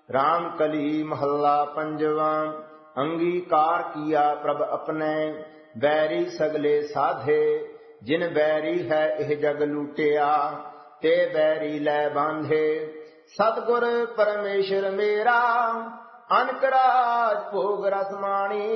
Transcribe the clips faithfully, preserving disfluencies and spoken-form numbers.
राम कली महला पंजवा। अंगीकार किया प्रभ अपने, बैरी सगले साधे। जिन बैरी है एह जग लूटिया, ते बैरी लै बांधे। सतगुर परमेश्वर मेरा, अनकराज भोग रसमानी।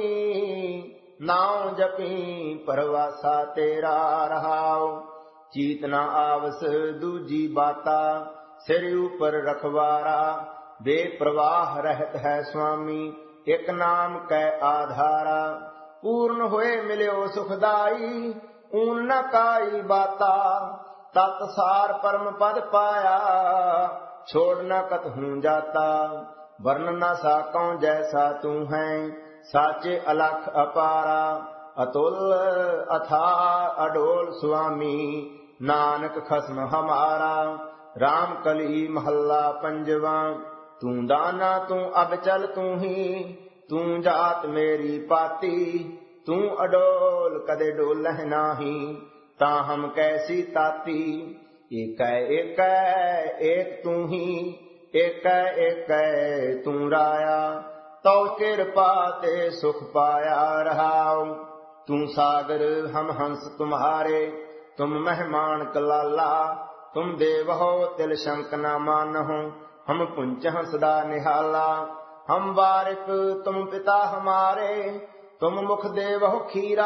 नाम जपी परवासा तेरा रहाओ। चीत न आवस दूजी बाता, सिर ऊपर रखवारा। बेप्रवाह रहत है स्वामी, एक नाम कै आधारा। पूर्ण होए मिल्यो सुखदाई, ऊन न काई बाता। तत्सार परम पद पाया, छोड़ न कतहूँ जाता। वर्ण न साकौ जैसा तू है, साचे अलख अपारा। अतुल अथा अडोल स्वामी, नानक खस्म हमारा। राम कली महला पंजवा। तू दाना तू अब चल तू ही, तू जात मेरी पाती। तू अडोल कदे डोलह नाही, ता हम कैसी ताती। एक एक एक तू ही, एक एक तू राया। तो कृपा ते सुख पाया रहाओ। तू सागर हम हंस तुम्हारे, तुम मेहमान कलाला। तुम देव हो तिल शंक न मानहु, हम पुंच सदा निहाला। हम बारिक तुम पिता हमारे, तुम मुख देव हो खीरा।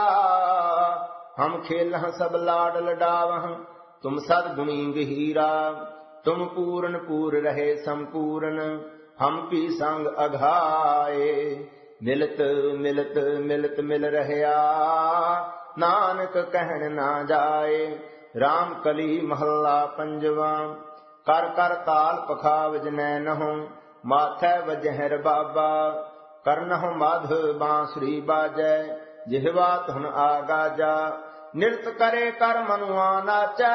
हम खेल सब लाड लडावह, तुम सदगुणी गहीरा। तुम पूर्ण पूर रहे संपूर्ण, हम पी संग अघाए। मिलत मिलत मिलत मिल रहया, नानक कहन ना जाए। राम कली महला पंजवा। कर कर ताल पखावज नैनहु, माथै वजहर बाबा। करनहु माध बांसुरी बाजै, जिह्वा धुन आगाजा। नृत्य करे कर मनुआ नाचै,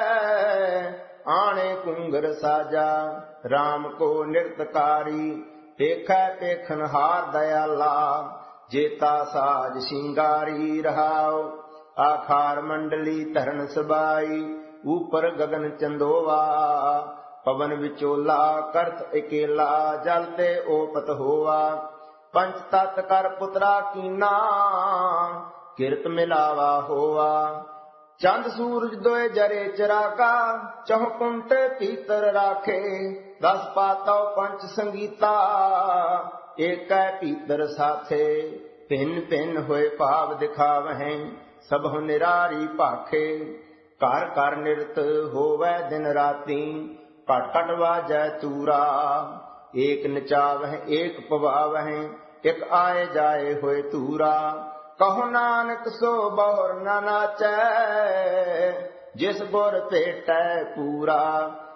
आणे कुंगर साजा। राम को नृत्यकारी, पेखै पेखन हार दयाला। जेता साज सिंगारी रहाओ, आखार मंडली धरन सबाई। ऊपर गगन चंदोवा, पवन विचोला। करत अकेला, जलते ओपत होवा। पंच तत् कर पुत्रा कीना, किरत मिलावा होवा। चंद सूरज दोए जरे चराका, चहुँ कुंट पीतर राखे। दस पातौ पंच संगीता, एक पीतर साथे। भिन्न भिन्न होए भाव दिखावहें, सबहु निरारी भाखे। कर कर निरत होवै दिन राती, घट घट वाजै तूरा। एक नचावह एक पवावह, एक आए जाए होए तूरा। कहो नानक सो बहुर न नाचै, जिस गुर भेटै पूरा।